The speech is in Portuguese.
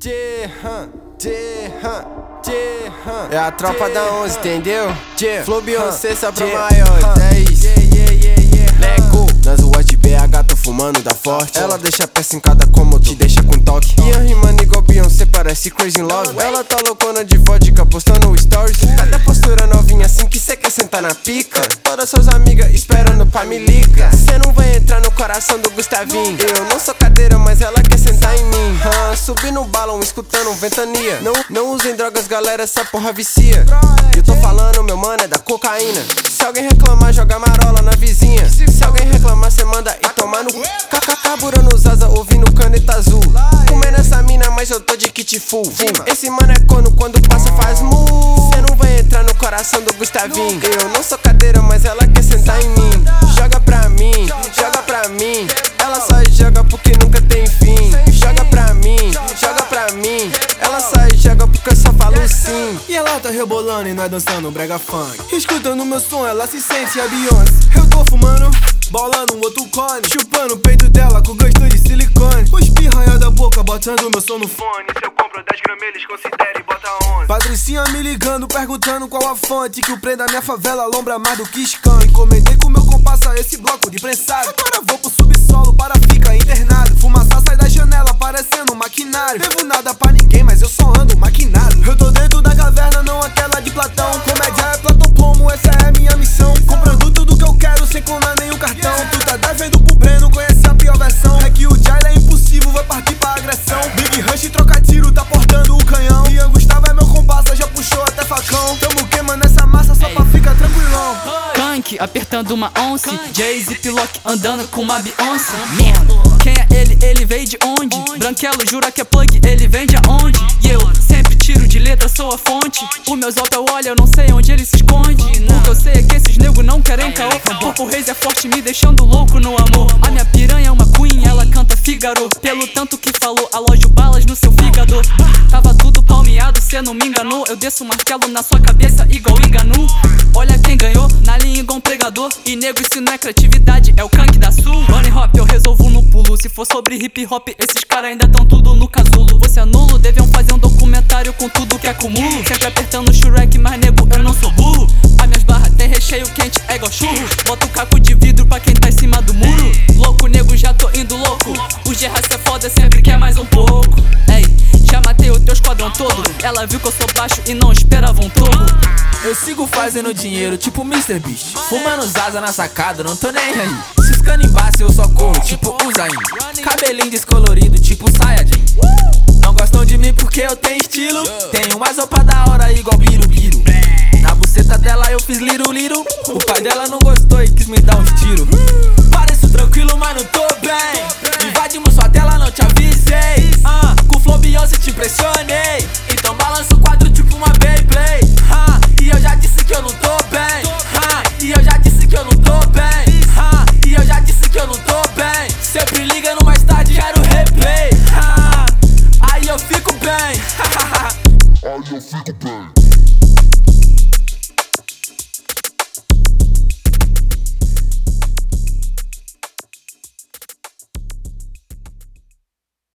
É a tropa da 11, entendeu? Flow Beyoncé só pra maiores, é isso. Leco, nas ruas de BH tô fumando da forte. Ela deixa a peça em cada cômodo, te deixa com toque. E a rimando igual Beyoncé, parece Crazy in Love. Ela tá loucona de vodka, postando stories. Cada postura novinha assim que cê quer sentar na pica. Todas suas amigas esperando pra me ligar. Cê não vai entrar no coração do Gustavinho. Eu não sou cadeira, mas ela quer sentar em mim. Subi no balão, escutando ventania. Não usem drogas, galera, essa porra vicia. Eu tô falando, meu mano, é da cocaína. Se alguém reclamar, joga marola na vizinha. Se alguém reclamar, cê manda e tomar no carburando os asa, ouvindo caneta azul. Comendo essa mina, mas eu tô de kit full. Esse mano é corno, quando passa faz mu. Cê não vai entrar no coração do Gustavinho. Eu não sou cadeira, mas ela quer sentar em mim. Joga pra mim, joga pra mim. Ela só joga porque nunca tem fim. Joga pra mim, joga pra mim. Ela só joga porque eu só falo sim. E ela tá rebolando e nós dançando brega funk. Escutando meu som, ela se sente a Beyoncé. Eu tô fumando, bolando um outro cone, chupando o peito dela com gosto de silicone. Os pirranha da boca botando meu som no fone. Se eu compro 10 gramas eles considerem e bota 11. Patricinha me ligando, perguntando qual a fonte. Que o prêmio da minha favela lombra mais do que skunk. Encomendei com meu compassa esse bloco de prensado. Agora vou pro subsolo para ficar internado. Fumaça sai da janela parecendo um maquinário. Devo nada pra ninguém, mas eu só ando maquinado. Eu tô dentro da caverna, não aquela de Platão. Comédia é platoplomo, essa é a minha missão. Comprando tudo que eu quero sem clonar nenhum cartão. Tu tá devendo pro Breno, conhece a pior versão. É que o Jaila é impossível, vai partir pra agressão. Big Rush troca tiro, tá portando o canhão. Ian Gustavo é meu compassa, já puxou até facão. Tamo queimando essa massa só pra ficar tranquilão. Kank apertando uma once, Jay-Z Pilock andando com uma Beyoncé. Merda, quem é ele? Ele veio de onde? Branquelo jura que é plug, ele vem de aonde? E eu sempre tiro de letra, sou a fonte. Os meus altos eu olho, eu não sei onde ele se esconde. O que eu sei é que esses nego não querem caô. Purple Reis é forte, me deixando louco no amor. A minha piranha é uma queen, ela canta Fígaro. Pelo tanto que falou, alojo balas no seu fígado. Tava tudo palmeado, cê não me enganou. Eu desço o martelo na sua cabeça igual Iganu. Olha quem ganhou, na linha igual um pregador. E nego, isso não é criatividade, é o Kank da Sul. Bunny Hop eu resolvo no pulo. Se for sobre hip hop, esses caras ainda tão tudo no casulo. Você é nulo, deviam fazer um documentário com tudo que acumulo. Sempre apertando o Shrek, mas nego, eu não sou burro. As minhas barras tem recheio quente, é igual churro. Bota o caco de vidro pra quem tá em cima do muro. Louco, nego, já tô indo louco. O Gerra cê é foda, sempre quer mais um pouco. Ei, já matei o teu esquadrão todo. Ela viu que eu sou baixo e não esperava um touro. Eu sigo fazendo dinheiro, tipo Mr. Beast. Fumando zaza na sacada, não tô nem aí. Se os canibais eu só corro, tipo Usain. Cabelinho descolorido, tipo Saiyajin. Não gostam de mim porque eu tenho estilo. Tenho mais roupa da hora igual Birubiru. Na buceta dela eu fiz liru-liru. O pai dela não gostou e quis me dar uns tiros. Pareço tranquilo, mas não tô bem. Invadimos sua tela, não te avisei. Com flow Beyoncé te impressionei. Então balança o quadro tipo uma Beyblade. E eu já disse que eu não tô bem. E eu já disse que eu não tô bem. E eu já disse que eu não tô bem. Sempre liga no mais tarde, quero replay. Aí eu fico bem. Aí eu fico bem.